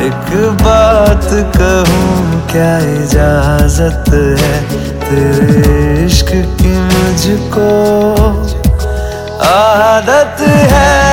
एक बात कहूँ क्या इजाजत है तेरे इश्क की मुझको आदत है।